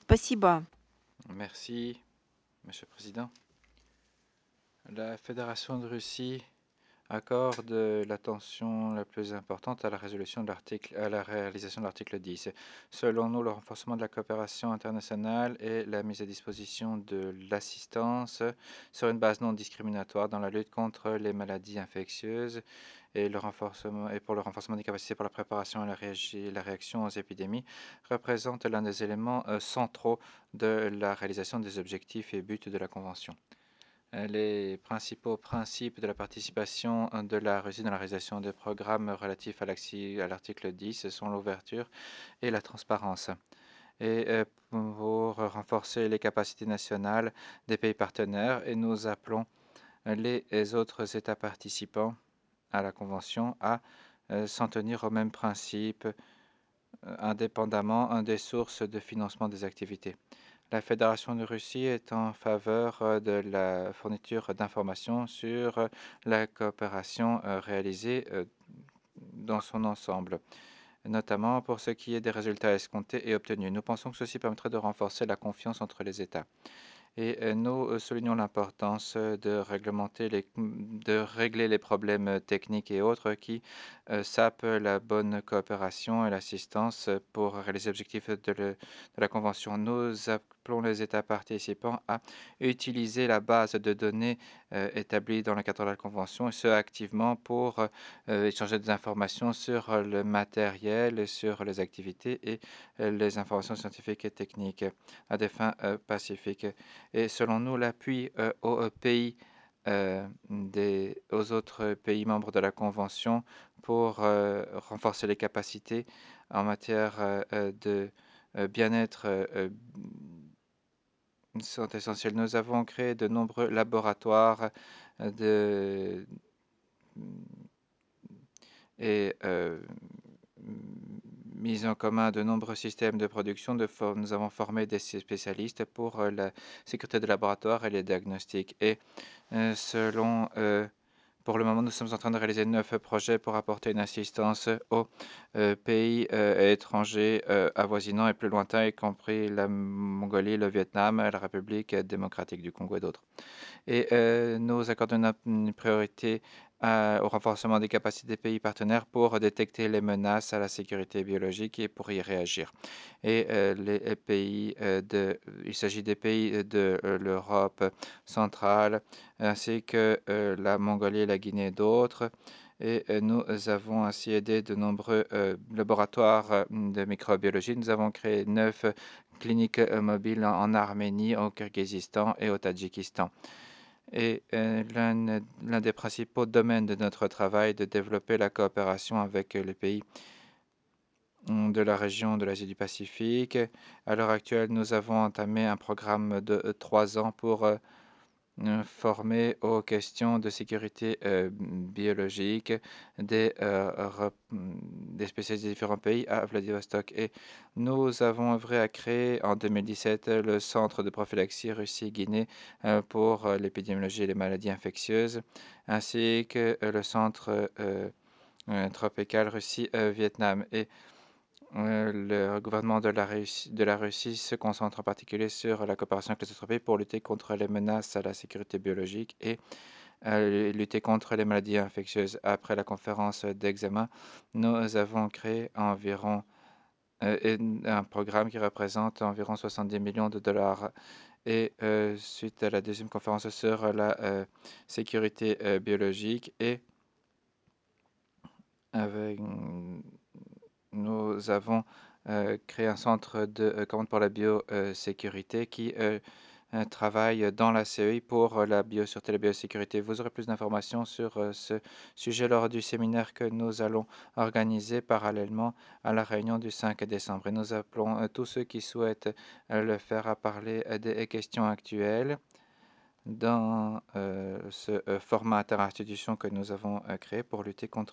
Спасибо. Merci, Monsieur le Président. La Fédération de Russie accorde l'attention la plus importante à la à la réalisation de l'article 10. Selon nous, le renforcement de la coopération internationale et la mise à disposition de l'assistance sur une base non discriminatoire dans la lutte contre les maladies infectieuses et pour le renforcement des capacités pour la préparation et la réaction aux épidémies représente l'un des éléments centraux de la réalisation des objectifs et buts de la Convention. Les principaux principes de la participation de la Russie dans la réalisation des programmes relatifs à l'article 10 sont l'ouverture et la transparence. Et pour renforcer les capacités nationales des pays partenaires, et nous appelons les autres États participants à la Convention à s'en tenir aux mêmes principes indépendamment des sources de financement des activités. La Fédération de Russie est en faveur de la fourniture d'informations sur la coopération réalisée dans son ensemble, notamment pour ce qui est des résultats escomptés et obtenus. Nous pensons que ceci permettrait de renforcer la confiance entre les États. Et nous soulignons l'importance de régler les problèmes techniques et autres qui sapent la bonne coopération et l'assistance pour réaliser l'objectif de la Convention. Nous appelons les États participants à utiliser la base de données établie dans le cadre de la Convention, et ce activement pour échanger des informations sur le matériel, sur les activités et les informations scientifiques et techniques à des fins pacifiques. Et selon nous, l'appui aux autres pays membres de la Convention pour renforcer les capacités en matière de bien-être sont essentiels. Nous avons créé de nombreux laboratoires de, et mis en commun de nombreux systèmes de production. Nous avons formé des spécialistes pour la sécurité des laboratoires et les diagnostics. Et pour le moment, nous sommes en train de réaliser 9 projets pour apporter une assistance aux pays étrangers avoisinants et plus lointains, y compris la Mongolie, le Vietnam, la République démocratique du Congo et d'autres. Et nous accordons une priorité au renforcement des capacités des pays partenaires pour détecter les menaces à la sécurité biologique et pour y réagir. Et il s'agit des pays de l'Europe centrale, ainsi que la Mongolie, la Guinée et d'autres. Et nous avons ainsi aidé de nombreux laboratoires de microbiologie. Nous avons créé 9 cliniques mobiles en Arménie, au Kirghizistan et au Tadjikistan. Et l'un des principaux domaines de notre travail est de développer la coopération avec les pays de la région de l'Asie du Pacifique. À l'heure actuelle, nous avons entamé un programme de 3 ans pour formés aux questions de sécurité biologique des spécialistes des différents pays à Vladivostok. Et nous avons œuvré à créer en 2017 le Centre de prophylaxie Russie-Guinée pour l'épidémiologie et les maladies infectieuses, ainsi que le Centre tropical Russie-Vietnam. Et le gouvernement de la Russie se concentre en particulier sur la coopération avec les autres pays pour lutter contre les menaces à la sécurité biologique et lutter contre les maladies infectieuses. Après la conférence d'examen, nous avons créé un programme qui représente environ 70 millions de dollars. Et suite à la deuxième conférence sur la sécurité biologique et avec nous avons créé un centre de commande pour la biosécurité qui travaille dans la CEI pour la biosécurité et la biosécurité. Vous aurez plus d'informations sur ce sujet lors du séminaire que nous allons organiser parallèlement à la réunion du 5 décembre. Et nous appelons tous ceux qui souhaitent le faire à parler des questions actuelles dans ce format interinstitution que nous avons créé pour lutter contre